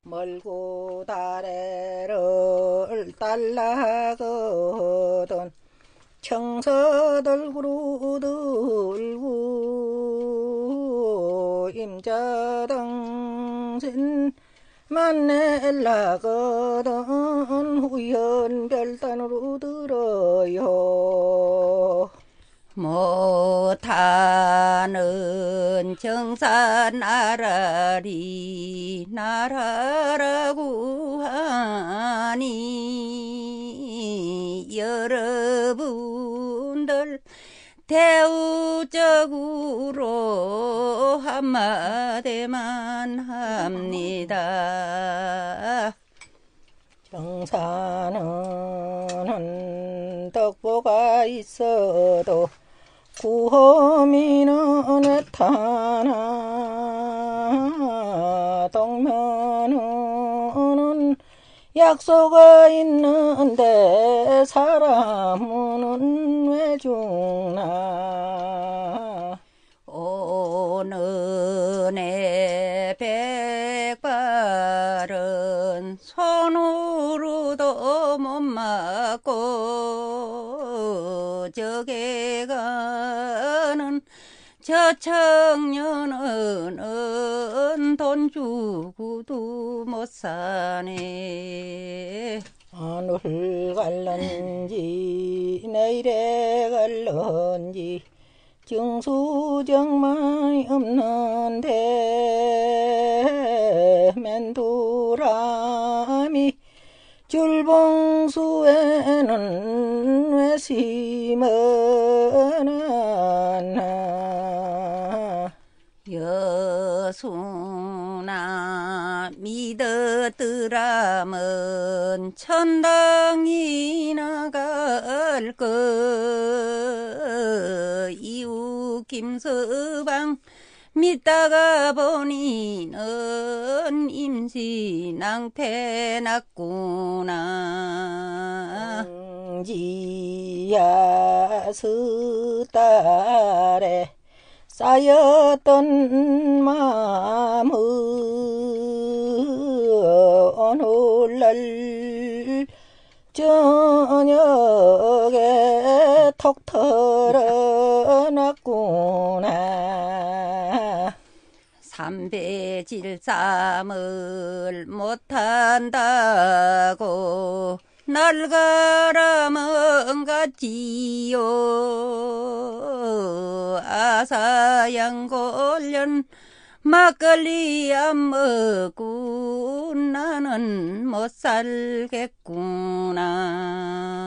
멀고 다래를 달라거든 청서들구로 들고 임자당신 만날라거든 후연별단으로 들어요. 못하는 정산 나라리 나라라고 하니 여러분들 대우적으로 한마디만 합니다. 정사는 덕보가 있어도 구호미는 왜타나 동면은 약속이 있는데 사람은 왜 죽나. 오늘 내 백발은 손으로도 못 맞고 저게 가는 저 청년은 돈 주고도 못 사네. 오늘 갈런지 내일에 갈런지 정수정만이 없는데 맨두라미 줄봉수에는 왜 심어놨나. 여수나 믿었더라면 천당이 나갈 거. 이웃 김서방 믿다가 보니는 임신낭패 났구나. 지야 스딸에 쌓였던 마음은 오늘날 저녁에 톡 털어놨구나. 삼배질삼을 못한다고 날가라면 갔지요. 아사양골련 막걸리 안 먹고 나는 못 살겠구나.